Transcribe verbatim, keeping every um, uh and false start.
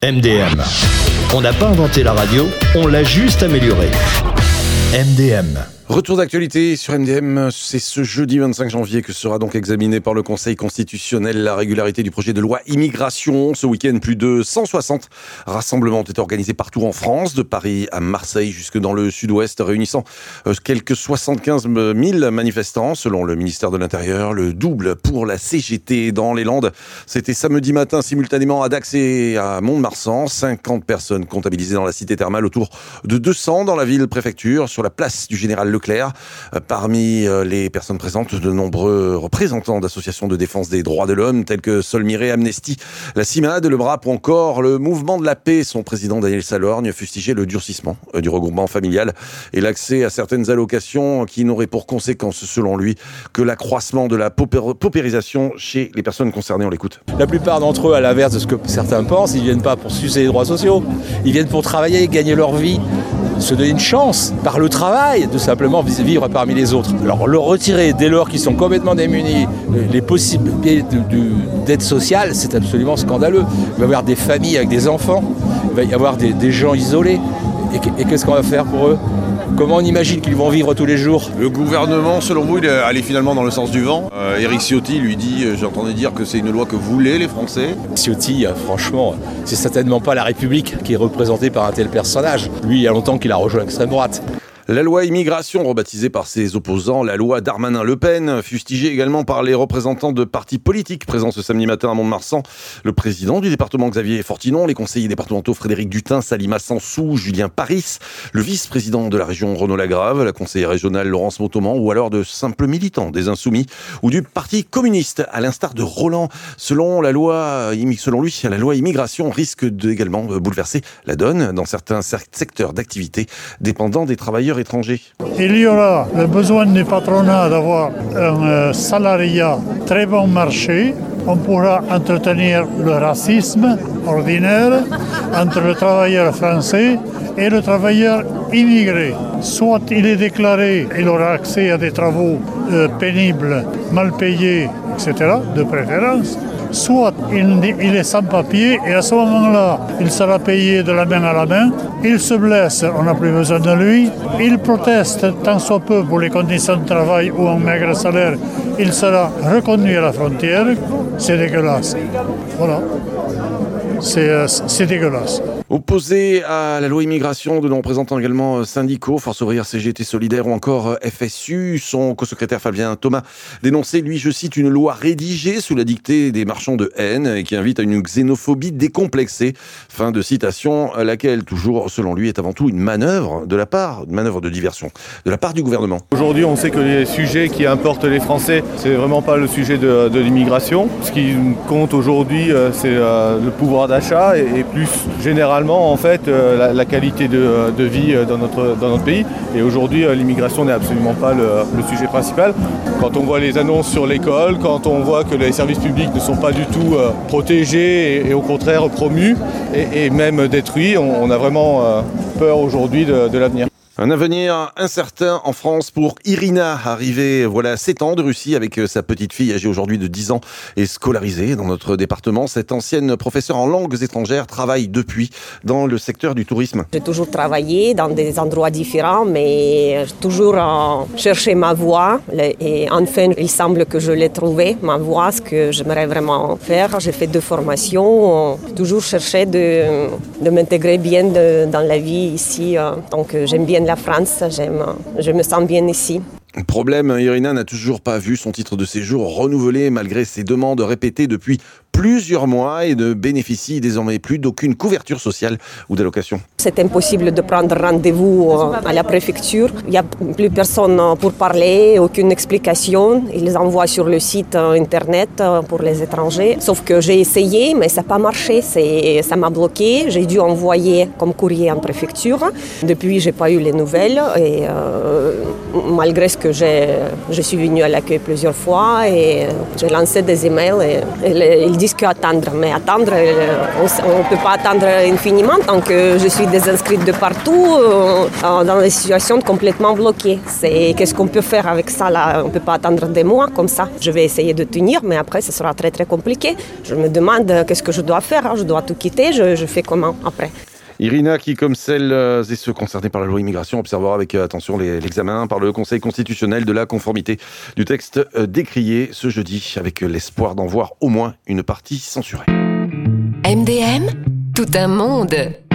M D M. On n'a pas inventé la radio, on l'a juste améliorée. M D M. Retour d'actualité sur M D M, c'est ce jeudi vingt-cinq janvier que sera donc examiné par le Conseil constitutionnel la régularité du projet de loi immigration. Ce week-end, plus de cent soixante rassemblements ont été organisés partout en France, de Paris à Marseille jusque dans le sud-ouest, réunissant quelques soixante-quinze mille manifestants selon le ministère de l'Intérieur, le double pour la C G T dans les Landes. C'était samedi matin simultanément à Dax et à Mont-de-Marsan, cinquante personnes comptabilisées dans la cité thermale, autour de deux cents dans la ville-préfecture, sur la place du Général Leclerc. Parmi les personnes présentes, de nombreux représentants d'associations de défense des droits de l'homme, tels que Solmiré, Amnesty, la CIMAD, le BRAP ou encore le Mouvement de la Paix. Son président Daniel Salorgne fustigeait le durcissement du regroupement familial et l'accès à certaines allocations qui n'auraient pour conséquence, selon lui, que l'accroissement de la paupér- paupérisation chez les personnes concernées. On l'écoute. La plupart d'entre eux, à l'inverse de ce que certains pensent, ils viennent pas pour sucer les droits sociaux. Ils viennent pour travailler, gagner leur vie, se donner une chance par le travail, de simplement vivre parmi les autres. Alors le retirer dès lors qu'ils sont complètement démunis les possibilités de, de, d'aide sociale, c'est absolument scandaleux. Il va y avoir des familles avec des enfants, il va y avoir des, des gens isolés. Et, et qu'est-ce qu'on va faire pour eux ? Comment on imagine qu'ils vont vivre tous les jours ? Le gouvernement, selon vous, il est allé finalement dans le sens du vent. Euh, Éric Ciotti lui dit, euh, j'entendais dire que c'est une loi que voulaient les Français. Ciotti, euh, franchement, c'est certainement pas la République qui est représentée par un tel personnage. Lui, il y a longtemps qu'il a rejoint l'extrême droite. La loi immigration, rebaptisée par ses opposants la loi Darmanin-Le Pen, fustigée également par les représentants de partis politiques présents ce samedi matin à Mont-de-Marsan. Le président du département Xavier Fortinon, les conseillers départementaux Frédéric Dutin, Salima Sansou, Julien Paris, le vice-président de la région Renaud Lagrave, la conseillère régionale Laurence Motoman, ou alors de simples militants des Insoumis ou du Parti communiste, à l'instar de Roland. Selon la loi, selon lui, la loi immigration risque de également bouleverser la donne dans certains secteurs d'activité dépendant des travailleurs étrangers. Il y aura le besoin du patronat d'avoir un salariat très bon marché. On pourra entretenir le racisme ordinaire entre le travailleur français et le travailleur immigré. Soit il est déclaré, il aura accès à des travaux euh, pénibles, mal payés, et cetera, de préférence. Soit il, il est sans papier et à ce moment-là, il sera payé de la main à la main. Il se blesse, on n'a plus besoin de lui. Il proteste tant soit peu pour les conditions de travail ou un maigre salaire. Il sera reconduit à la frontière. C'est dégueulasse. Voilà. C'est, c'est dégueulasse. Opposé à la loi immigration, de nos représentants également syndicaux, Force ouvrière, C G T Solidaire ou encore F S U, son co-secrétaire Fabien Thomas dénonçait, lui, je cite, une loi rédigée sous la dictée des marchands de haine et qui invite à une xénophobie décomplexée. Fin de citation, laquelle, toujours selon lui, est avant tout une manœuvre de la part, une manœuvre de diversion de la part du gouvernement. Aujourd'hui, on sait que les sujets qui importent les Français, c'est vraiment pas le sujet de, de l'immigration. Ce qui compte aujourd'hui, c'est le pouvoir d'achat et, et plus généralement en fait euh, la, la qualité de, de vie dans notre, dans notre pays. Et aujourd'hui, euh, l'immigration n'est absolument pas le, le sujet principal. Quand on voit les annonces sur l'école, quand on voit que les services publics ne sont pas du tout euh, protégés et, et au contraire promus et, et même détruits, on, on a vraiment euh, peur aujourd'hui de, de l'avenir. Un avenir incertain en France pour Irina, arrivée voilà sept ans de Russie avec sa petite fille âgée aujourd'hui de dix ans et scolarisée dans notre département. Cette ancienne professeure en langues étrangères travaille depuis dans le secteur du tourisme. J'ai toujours travaillé dans des endroits différents, mais toujours euh, cherché ma voie. Et enfin, il semble que je l'ai trouvée, ma voie, ce que j'aimerais vraiment faire. J'ai fait deux formations, euh, toujours cherché de, de m'intégrer bien de, dans la vie ici. Euh, donc j'aime bien la France, j'aime, je me sens bien ici. Problème, Irina n'a toujours pas vu son titre de séjour renouvelé malgré ses demandes répétées depuis plusieurs mois et ne bénéficie désormais plus d'aucune couverture sociale ou d'allocation. C'est impossible de prendre rendez-vous à la préfecture. Il n'y a plus personne pour parler, aucune explication. Ils envoient sur le site internet pour les étrangers. Sauf que j'ai essayé, mais ça n'a pas marché. C'est, ça m'a bloqué. J'ai dû envoyer comme courrier en préfecture. Depuis, je n'ai pas eu les nouvelles. Et euh, malgré ce que j'ai, je suis venue à l'accueil plusieurs fois et j'ai lancé des emails et, et ils disent qu'attendre. Mais attendre, on ne peut pas attendre infiniment tant que je suis désinscrite de partout, dans des situations complètement bloquées. C'est, qu'est-ce qu'on peut faire avec ça là? On ne peut pas attendre des mois comme ça. Je vais essayer de tenir, mais après, ce sera très très compliqué. Je me demande qu'est-ce que je dois faire. Je dois tout quitter. Je, je fais comment après? Irina, qui, comme celles et ceux concernés par la loi immigration, observera avec attention les, l'examen par le Conseil constitutionnel de la conformité du texte décrié ce jeudi, avec l'espoir d'en voir au moins une partie censurée. M D M, tout un monde.